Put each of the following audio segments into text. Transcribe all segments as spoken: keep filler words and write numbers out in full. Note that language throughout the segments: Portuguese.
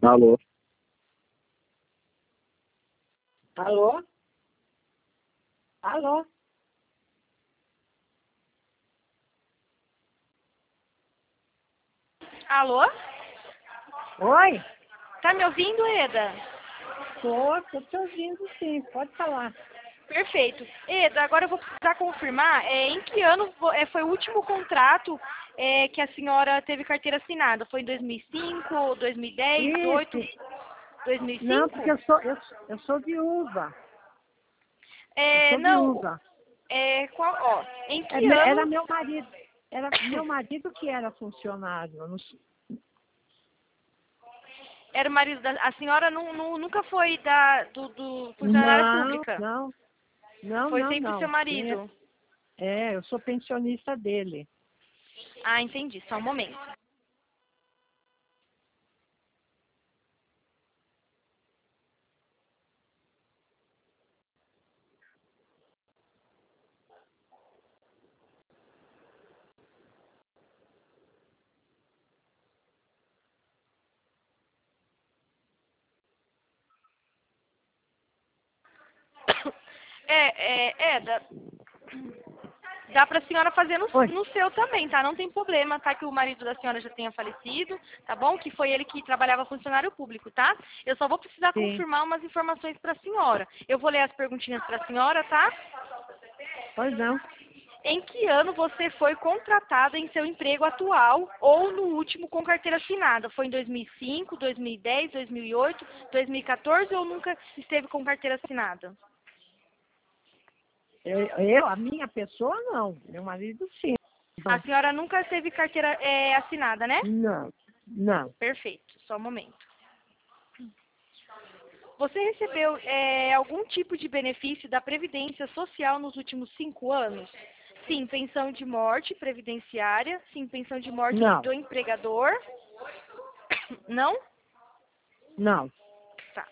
Alô? Alô? Alô? Alô? Oi? Tá me ouvindo, Eda? Tô, tô te ouvindo sim, pode falar. Perfeito. Eda, agora eu vou precisar confirmar é, em que ano vo- é, foi o último contrato é, que a senhora teve carteira assinada? Foi em dois mil e cinco, dois mil e dez, dois mil e oito, Isso, não, dois mil e cinco? porque eu sou, eu, eu sou viúva, eu É, sou não, viúva. é, qual, ó, em É, que me- ano... era meu marido, era meu marido que era funcionário. Eu não sei- Era o marido da... A senhora não, não- nunca foi da, do, do funcionária Não, pública? não, não, Foi não, sempre o seu não. Quem É, marido? é, eu sou pensionista dele. Ah, entendi. Só um momento. É, é, é, dá, dá pra senhora fazer no, Oi, no seu também, tá? Não tem problema, tá? Que o marido da senhora já tenha falecido, tá bom? Que foi ele que trabalhava funcionário público, tá? Eu só vou precisar sim, confirmar umas informações pra senhora. Eu vou ler as perguntinhas pra senhora, tá? pois não. Em que ano você foi contratada em seu emprego atual ou no último com carteira assinada? Foi em dois mil e cinco, dois mil e dez, dois mil e oito, dois mil e quatorze ou nunca esteve com carteira assinada? Eu, eu, a minha pessoa não, meu marido sim. A Não, senhora nunca teve carteira é, assinada, né? não, não. Perfeito, só um momento. Você recebeu é, algum tipo de benefício da Previdência Social nos últimos cinco anos? Sim, pensão de morte previdenciária. Sim, pensão de morte Não, do empregador. Não? não. Tá.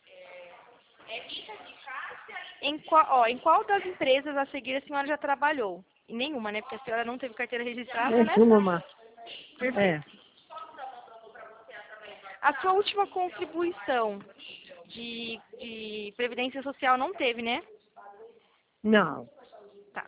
Em qual, ó, em qual das empresas a seguir a senhora já trabalhou? Em nenhuma, né? Porque a senhora não teve carteira registrada, né? Nenhuma. É, Perfeito. A sua última contribuição de, de Previdência Social não teve, né? não. Tá.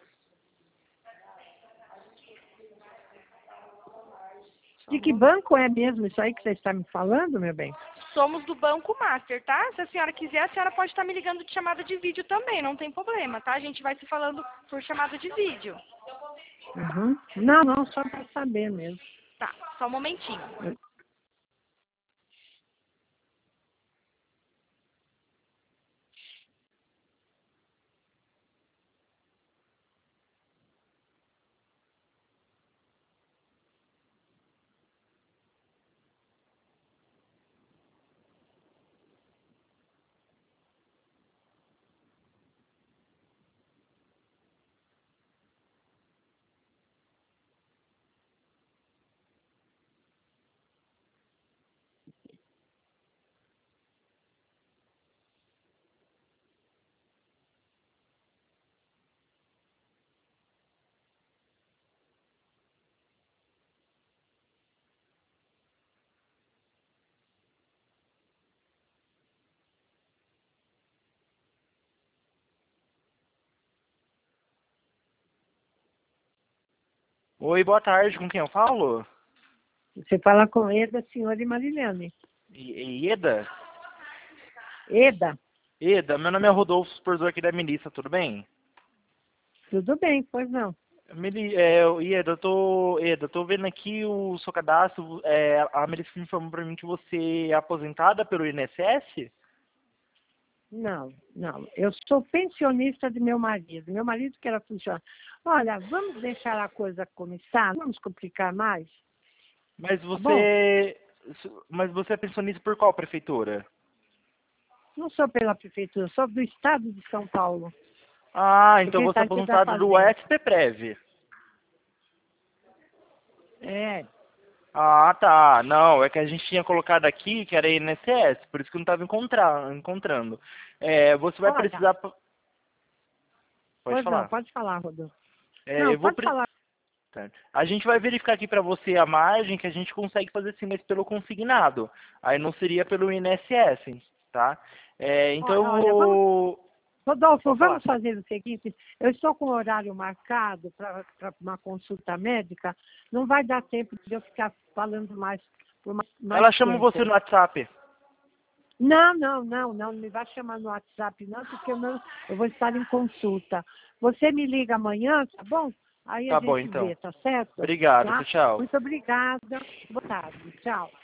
Só De um que momento. banco é mesmo isso aí que você está me falando, meu bem? Somos do Banco Master, tá? Se a senhora quiser, a senhora pode estar me ligando de chamada de vídeo também, não tem problema, tá? A gente vai se falando por chamada de vídeo. Uhum. Não, não, só para saber mesmo. Tá, só um momentinho. Oi, boa tarde, com quem eu falo? Você fala com Eda, senhora e Marilene. E- Eda? Eda, Eda, meu nome é Rodolfo, supervisor aqui da milícia, tudo bem? tudo bem, pois não. Mili, é, Eda, eu tô, Eda, eu tô vendo aqui o seu cadastro, é, a milícia me informou pra mim que você é aposentada pelo I N S S? Não, não. Eu sou pensionista de meu marido. Meu marido que era funcionário. Olha, vamos deixar a coisa começar, não vamos complicar mais, Mas tá bom? você, mas você é pensionista por qual prefeitura? Não sou pela prefeitura, sou do estado de São Paulo, Ah, então você é Secretaria da aposentado do Fazenda. S P Prev. É. Ah, tá. Não, é que a gente tinha colocado aqui que era I N S S, por isso que eu não estava encontrar, encontrando. É, você vai Olha, precisar. Pode pois não, falar. pode falar, Rodolfo. É, Não, eu vou. pode pre- falar. Certo. A gente vai verificar aqui para você a margem que a gente consegue fazer sim, mas pelo consignado. Aí não seria pelo I N S S, tá? É, então Olha, eu olha, vamos, vou... Rodolfo, Pode vamos falar. fazer o seguinte, eu estou com o horário marcado para uma consulta médica, não vai dar tempo de eu ficar falando mais por mais, mais Ela chama tempo. você no WhatsApp. Não, não, não, não, não me vai chamar no WhatsApp não, porque eu, não, eu vou estar em consulta. Você me liga amanhã, tá bom? Aí a Tá bom, gente então. vê, tá certo? Obrigado, Tá? tchau. Muito obrigada. Boa tarde. Tchau.